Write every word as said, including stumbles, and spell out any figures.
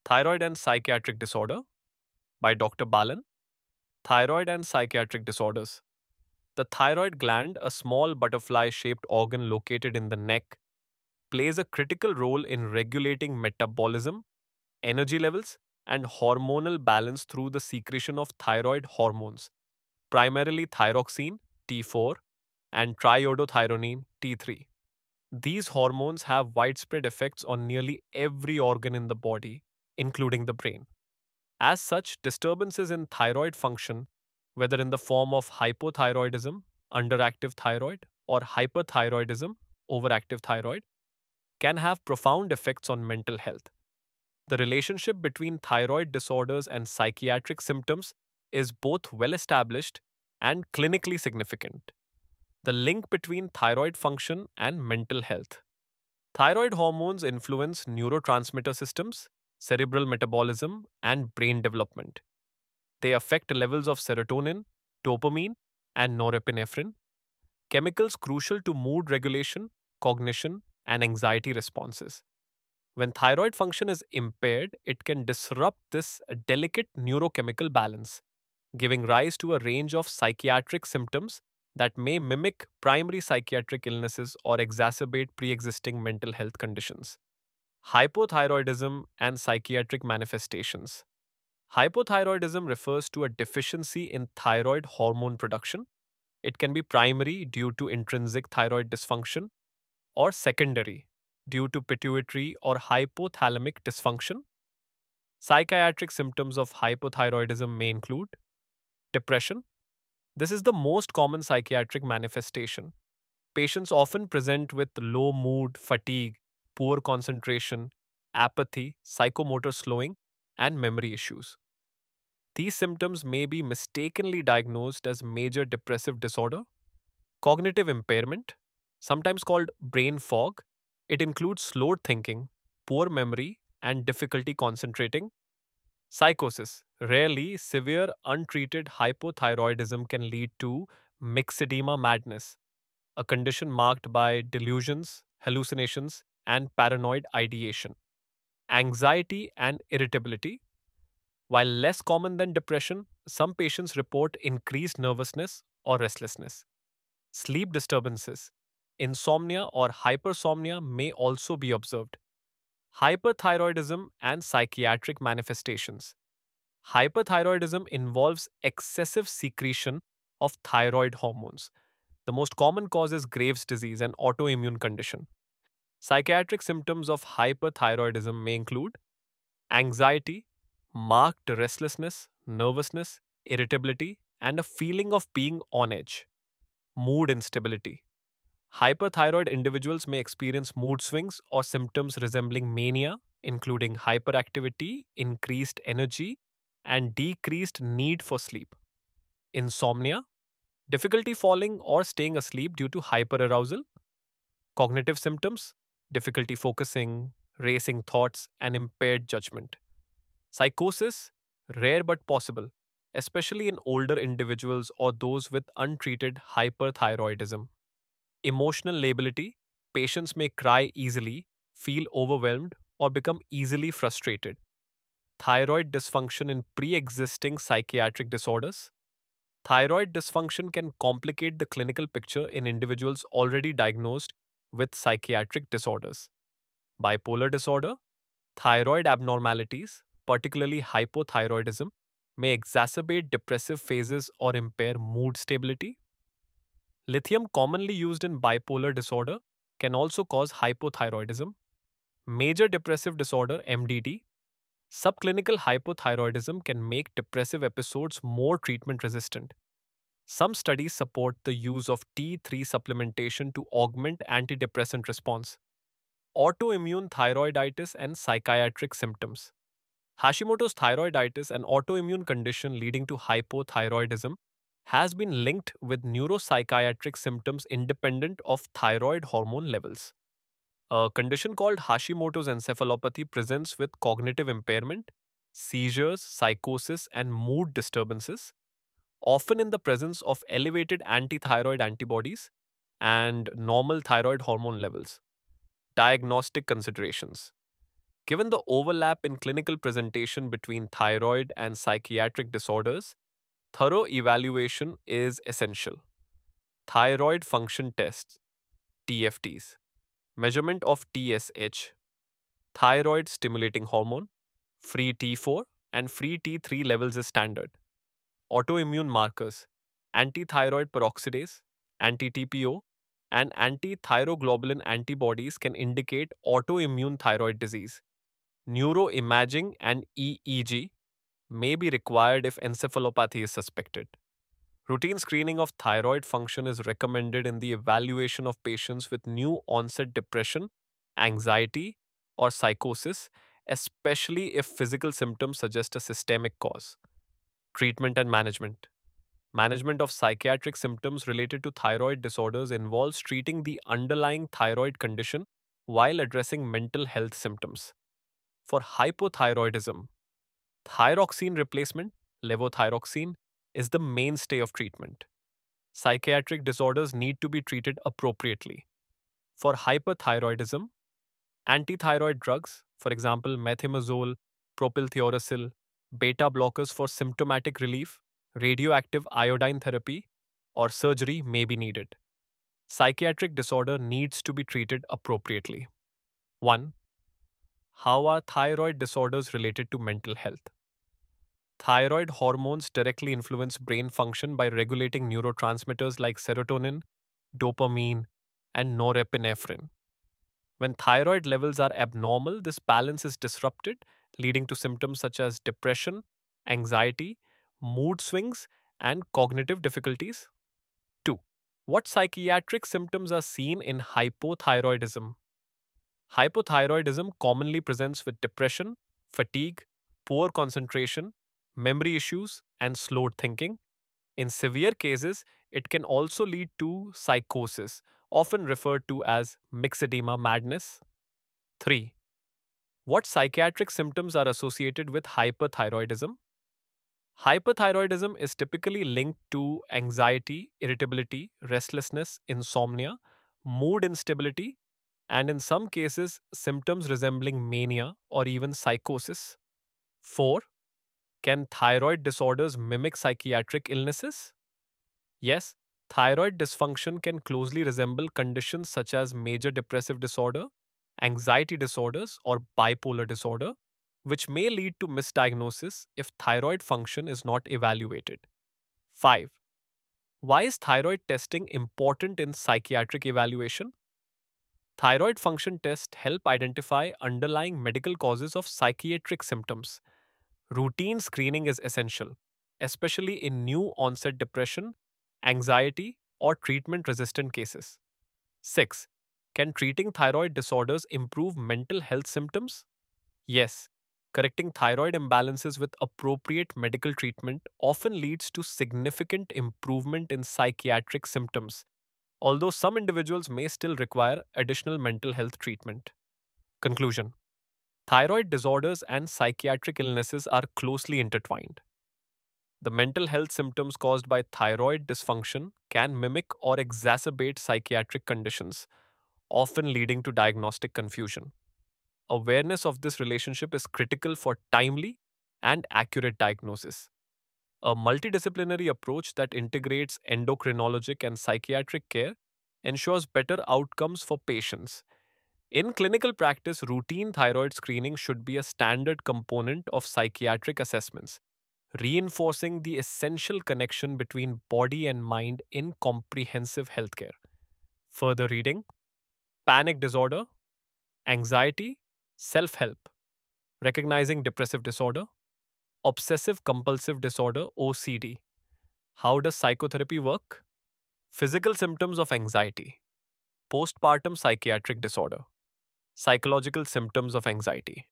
Thyroid and Psychiatric Disorder by Doctor Balan. Thyroid and Psychiatric Disorders. The thyroid gland, a small butterfly shaped organ located in the neck, plays a critical role in regulating metabolism, energy levels, and hormonal balance through the secretion of thyroid hormones, primarily thyroxine T four and triiodothyronine T three. These hormones have widespread effects on nearly every organ in the body, including the brain. As such, disturbances in thyroid function, whether in the form of hypothyroidism, underactive thyroid, or hyperthyroidism, overactive thyroid, can have profound effects on mental health. The relationship between thyroid disorders and psychiatric symptoms is both well established and clinically significant. The link between thyroid function and mental health. Thyroid hormones influence neurotransmitter systems, cerebral metabolism, and brain development. They affect levels of serotonin, dopamine, and norepinephrine, chemicals crucial to mood regulation, cognition, and anxiety responses. When thyroid function is impaired, it can disrupt this delicate neurochemical balance, giving rise to a range of psychiatric symptoms that may mimic primary psychiatric illnesses or exacerbate pre existing mental health conditions. Hypothyroidism and psychiatric manifestations. Hypothyroidism refers to a deficiency in thyroid hormone production. It can be primary due to intrinsic thyroid dysfunction or secondary due to pituitary or hypothalamic dysfunction. Psychiatric symptoms of hypothyroidism may include depression. This is the most common psychiatric manifestation. Patients often present with low mood, fatigue, poor concentration, apathy, psychomotor slowing, and memory issues. These symptoms may be mistakenly diagnosed as major depressive disorder. Cognitive impairment, sometimes called brain fog, it includes slowed thinking, poor memory, and difficulty concentrating. Psychosis, rarely severe untreated hypothyroidism can lead to myxedema madness, a condition marked by delusions, hallucinations, and paranoid ideation. Anxiety and irritability, while less common than depression, some patients report increased nervousness or restlessness. Sleep disturbances, insomnia, or hypersomnia may also be observed. Hyperthyroidism and psychiatric manifestations. Hyperthyroidism involves excessive secretion of thyroid hormones. The most common cause is Graves' disease, an autoimmune condition. Psychiatric symptoms of hyperthyroidism may include anxiety, marked restlessness, nervousness, irritability, and a feeling of being on edge. Mood instability. Hyperthyroid individuals may experience mood swings or symptoms resembling mania, including hyperactivity, increased energy, and decreased need for sleep. Insomnia, difficulty falling or staying asleep due to hyperarousal. Cognitive symptoms, difficulty focusing, racing thoughts, and impaired judgment. Psychosis, rare but possible, especially in older individuals or those with untreated hyperthyroidism. Emotional lability, patients may cry easily, feel overwhelmed, or become easily frustrated. Thyroid dysfunction in pre existing psychiatric disorders. Thyroid dysfunction can complicate the clinical picture in individuals already diagnosed with psychiatric disorders. Bipolar disorder, thyroid abnormalities, particularly hypothyroidism, may exacerbate depressive phases or impair mood stability. Lithium, commonly used in bipolar disorder, can also cause hypothyroidism. Major depressive disorder, M D D, subclinical hypothyroidism can make depressive episodes more treatment resistant. Some studies support the use of T three supplementation to augment antidepressant response. Autoimmune thyroiditis and psychiatric symptoms. Hashimoto's thyroiditis, an autoimmune condition leading to hypothyroidism, has been linked with neuropsychiatric symptoms independent of thyroid hormone levels. A condition called Hashimoto's encephalopathy presents with cognitive impairment, seizures, psychosis, and mood disturbances, often in the presence of elevated antithyroid antibodies and normal thyroid hormone levels. Diagnostic considerations. Given the overlap in clinical presentation between thyroid and psychiatric disorders, thorough evaluation is essential. Thyroid function tests, T F Ts, measurement of T S H, thyroid stimulating hormone, free T four, and free T three levels is standard. Autoimmune markers, antithyroid peroxidase, anti-T P O, and anti-thyroglobulin antibodies can indicate autoimmune thyroid disease. Neuroimaging and E E G may be required if encephalopathy is suspected. Routine screening of thyroid function is recommended in the evaluation of patients with new onset depression, anxiety, or psychosis, especially if physical symptoms suggest a systemic cause. Treatment and management. Management of psychiatric symptoms related to thyroid disorders involves treating the underlying thyroid condition while addressing mental health symptoms. For hypothyroidism, thyroxine replacement, levothyroxine, is the mainstay of treatment. Psychiatric disorders need to be treated appropriately. For hyperthyroidism, antithyroid drugs, for example, methimazole, propylthiouracil, beta blockers for symptomatic relief, radioactive iodine therapy, or surgery may be needed. Psychiatric disorder needs to be treated appropriately. one. How are thyroid disorders related to mental health? Thyroid hormones directly influence brain function by regulating neurotransmitters like serotonin, dopamine, and norepinephrine. When thyroid levels are abnormal, this balance is disrupted, leading to symptoms such as depression, anxiety, mood swings, and cognitive difficulties. two. What psychiatric symptoms are seen in hypothyroidism? Hypothyroidism commonly presents with depression, fatigue, poor concentration, memory issues, and slowed thinking. In severe cases, it can also lead to psychosis, often referred to as myxedema madness. three. What psychiatric symptoms are associated with hyperthyroidism? Hyperthyroidism is typically linked to anxiety, irritability, restlessness, insomnia, mood instability, and in some cases, symptoms resembling mania or even psychosis. four. Can thyroid disorders mimic psychiatric illnesses? Yes, thyroid dysfunction can closely resemble conditions such as major depressive disorder, anxiety disorders, or bipolar disorder, which may lead to misdiagnosis if thyroid function is not evaluated. five. Why is thyroid testing important in psychiatric evaluation? Thyroid function tests help identify underlying medical causes of psychiatric symptoms. Routine screening is essential, especially in new onset depression, anxiety, or treatment resistant cases. six. Can treating thyroid disorders improve mental health symptoms? Yes. Correcting thyroid imbalances with appropriate medical treatment often leads to significant improvement in psychiatric symptoms, although some individuals may still require additional mental health treatment. Conclusion. Thyroid disorders and psychiatric illnesses are closely intertwined. The mental health symptoms caused by thyroid dysfunction can mimic or exacerbate psychiatric conditions, often leading to diagnostic confusion. Awareness of this relationship is critical for timely and accurate diagnosis. A multidisciplinary approach that integrates endocrinologic and psychiatric care ensures better outcomes for patients. In clinical practice, routine thyroid screening should be a standard component of psychiatric assessments, reinforcing the essential connection between body and mind in comprehensive healthcare. Further reading: Panic disorder, anxiety, self help, recognizing depressive disorder, obsessive compulsive disorder O C D. How does psychotherapy work? Physical symptoms of anxiety, postpartum psychiatric disorder, psychological symptoms of anxiety.